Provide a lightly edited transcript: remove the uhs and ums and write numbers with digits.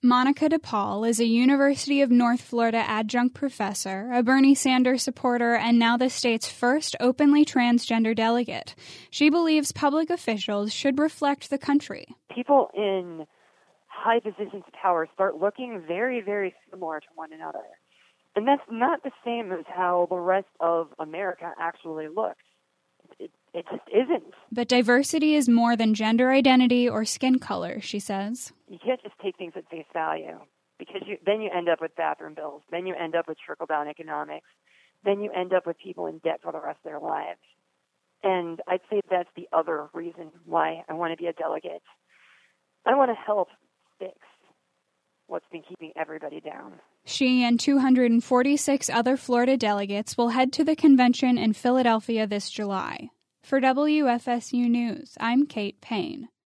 Monica DePaul is a University of North Florida adjunct professor, a Bernie Sanders supporter, and now the state's first openly transgender delegate. She believes public officials should reflect the country. People in high positions of power start looking very, very similar to one another. And that's not the same as how the rest of America actually looks. It just isn't. But diversity is more than gender identity or skin color, she says. You can't just take things at face value, because then you end up with bathroom bills. Then you end up with trickle-down economics. Then you end up with people in debt for the rest of their lives. And I'd say that's the other reason why I want to be a delegate. I want to help fix what's been keeping everybody down. She and 246 other Florida delegates will head to the convention in Philadelphia this July. For WFSU News, I'm Kate Payne.